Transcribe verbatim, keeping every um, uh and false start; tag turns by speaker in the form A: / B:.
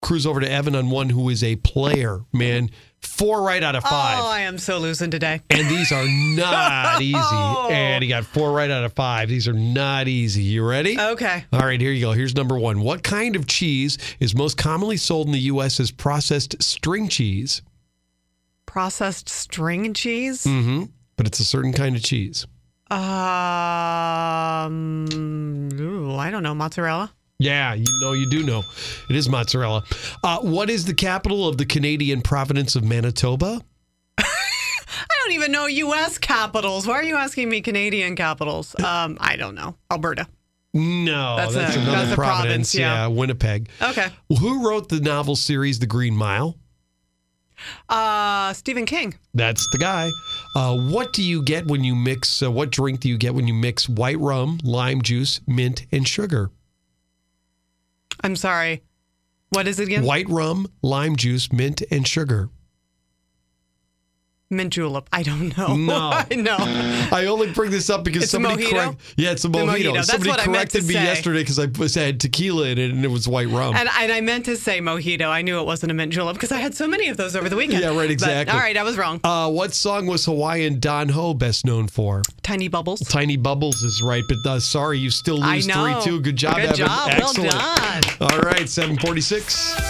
A: cruise over to Evan on one who is a player, man. Four right out of five.
B: Oh, I am so losing today.
A: And these are not easy. And he got four right out of five. These are not easy. You ready?
B: Okay.
A: All right, here you go. Here's number one. What kind of cheese is most commonly sold in the U S as processed string cheese?
B: Processed string cheese?
A: Mm-hmm. But it's a certain kind of cheese.
B: Um, ooh, I don't know. Mozzarella?
A: Yeah, you know, you do know. It is mozzarella. Uh, what is the capital of the Canadian province of Manitoba?
B: I don't even know U S capitals. Why are you asking me Canadian capitals? Um, I don't know. Alberta.
A: No,
B: That's
A: that's,
B: a-
A: another
B: that's a
A: province.
B: province, yeah.
A: yeah, Winnipeg.
B: Okay.
A: Who wrote the novel series The Green Mile?
B: Uh, Stephen King.
A: That's the guy. Uh, what do you get when you mix, uh, what drink do you get when you mix white rum, lime juice, mint, and sugar?
B: I'm sorry. What is it again?
A: White rum, lime juice, mint, and sugar.
B: Mint julep. I don't know.
A: No.
B: I know.
A: I only bring this up because
B: It's a
A: somebody
B: mojito?
A: correct. Yeah, it's a mojito.
B: mojito. That's
A: Somebody
B: what I meant to
A: corrected me
B: say.
A: yesterday because I was- I had tequila in it and it was white rum.
B: And, and I meant to say mojito. I knew it wasn't a mint julep because I had so many of those over the weekend.
A: Yeah, right,
B: But,
A: exactly.
B: all right, I was wrong.
A: Uh, what song was Hawaiian Don Ho best known for?
B: Tiny bubbles.
A: Tiny Bubbles is right, but uh, sorry, you still
B: I
A: lose
B: know.
A: three two. Good job,
B: Good
A: Evan.
B: job.
A: Excellent.
B: Well done.
A: All right, seven forty-six.